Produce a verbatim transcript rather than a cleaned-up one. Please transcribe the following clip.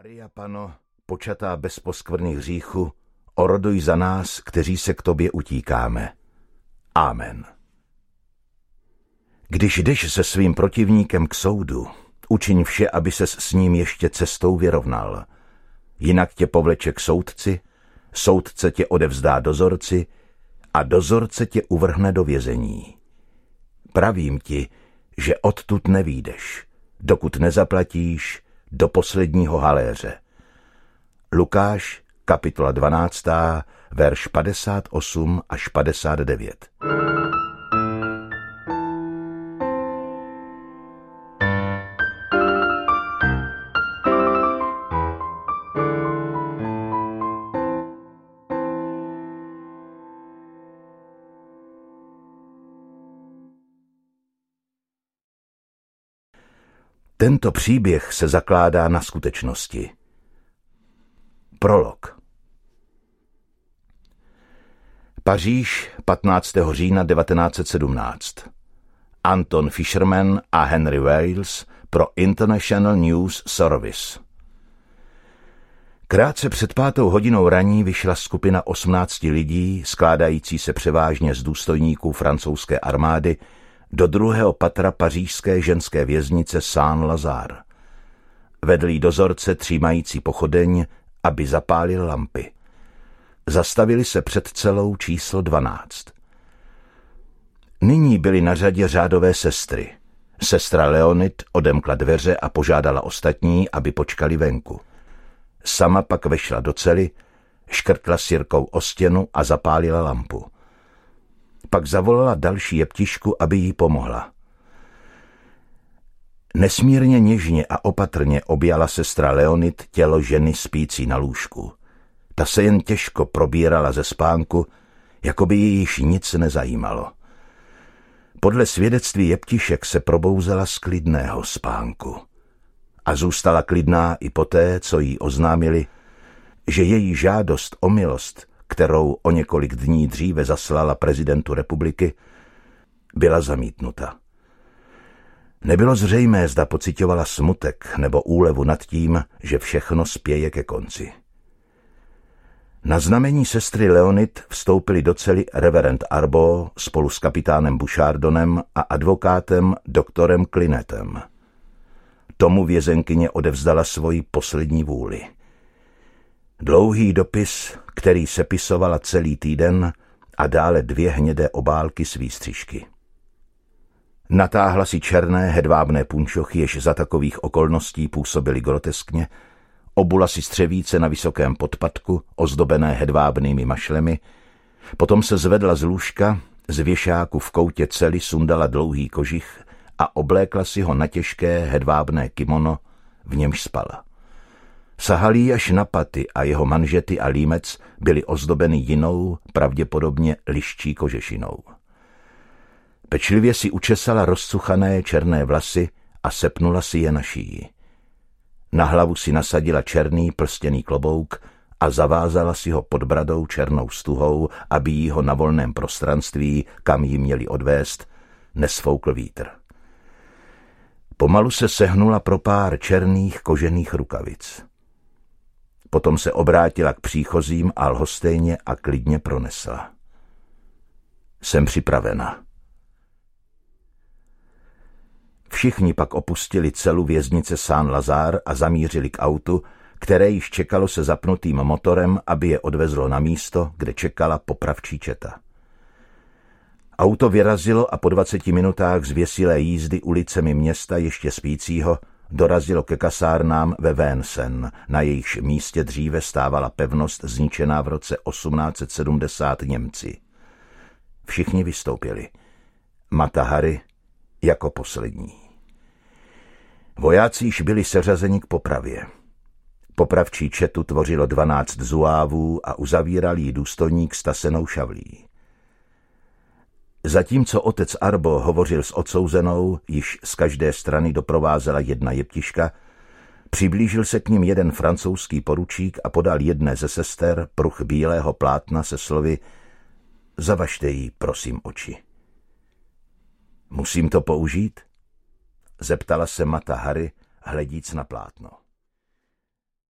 Maria Panno, počatá bez poskvrny hříchu, oroduj za nás, kteří se k tobě utíkáme. Amen. Když jdeš se svým protivníkem k soudu, učiň vše, aby ses s ním ještě cestou vyrovnal. Jinak tě povleče k soudci, soudce tě odevzdá dozorci a dozorce tě uvrhne do vězení. Pravím ti, že odtud nevyjdeš, dokud nezaplatíš do posledního haléře. Lukáš, kapitola dvanáctá, verš padesát osm až padesát devět. Tento příběh se zakládá na skutečnosti. Prolog. Paříž, patnáctého října devatenáct set sedmnáct. Anton Fisherman a Henry Wales pro International News Service. Krátce před pátou hodinou raní vyšla skupina osmnácti lidí, skládající se převážně z důstojníků francouzské armády, do druhého patra pařížské ženské věznice Saint-Lazare. Vedl jí dozorce třímající pochodeň, aby zapálil lampy. Zastavili se před celou číslo dvanáct. Nyní byly na řadě řádové sestry. Sestra Leonid odemkla dveře a požádala ostatní, aby počkali venku. Sama pak vešla do cely, škrtla sirkou o stěnu a zapálila lampu. Pak zavolala další jeptišku, aby jí pomohla. Nesmírně něžně a opatrně objala sestra Leonid tělo ženy spící na lůžku. Ta se jen těžko probírala ze spánku, jako by ji již nic nezajímalo. Podle svědectví jeptišek se probouzela z klidného spánku. A zůstala klidná i poté, co jí oznámili, že její žádost o milost, kterou o několik dní dříve zaslala prezidentu republiky, byla zamítnuta. Nebylo zřejmé, zda pociťovala smutek nebo úlevu nad tím, že všechno spěje ke konci. Na znamení sestry Leonid vstoupili do cely reverend Arbo spolu s kapitánem Bouchardonem a advokátem doktorem Clinetem. Tomu vězenkyně odevzdala svoji poslední vůli. Dlouhý dopis, který sepisovala celý týden, a dále dvě hnědé obálky s výstřižky. Natáhla si černé hedvábné punčochy, jež za takových okolností působily groteskně, obula si střevíce na vysokém podpatku, ozdobené hedvábnými mašlemi, potom se zvedla z lůžka, z věšáku v koutě cely sundala dlouhý kožich a oblékla si ho na těžké hedvábné kimono, v němž spala. Sahalí až na paty a jeho manžety a límec byly ozdobeny jinou, pravděpodobně liščí kožešinou. Pečlivě si učesala rozcuchané černé vlasy a sepnula si je na šíji. Na hlavu si nasadila černý plstěný klobouk a zavázala si ho pod bradou černou stuhou, aby jí ho na volném prostranství, kam jí měli odvést, nesfoukl vítr. Pomalu se sehnula pro pár černých kožených rukavic. Potom se obrátila k příchozím a lhostejně a klidně pronesla. Jsem připravena. Všichni pak opustili celu věznice Saint-Lazare a zamířili k autu, které již čekalo se zapnutým motorem, aby je odvezlo na místo, kde čekala popravčí četa. Auto vyrazilo a po dvaceti minutách zvěsilé jízdy ulicemi města ještě spícího dorazilo ke kasárnám ve Vincennes, na jejichž místě dříve stávala pevnost zničená v roce osmnáct set sedmdesát Němci. Všichni vystoupili. Mata Hari jako poslední. Vojáci již byli seřazeni k popravě. Popravčí četu tvořilo dvanáct zuávů a uzavíral jí důstojník s tasenou šavlí. Zatímco otec Arbo hovořil s odsouzenou, již z každé strany doprovázela jedna jeptiška, přiblížil se k nim jeden francouzský poručík a podal jedné ze sester pruh bílého plátna se slovy: Zavažte jí, prosím, oči. Musím to použít? Zeptala se Mata Hari, hledíc na plátno.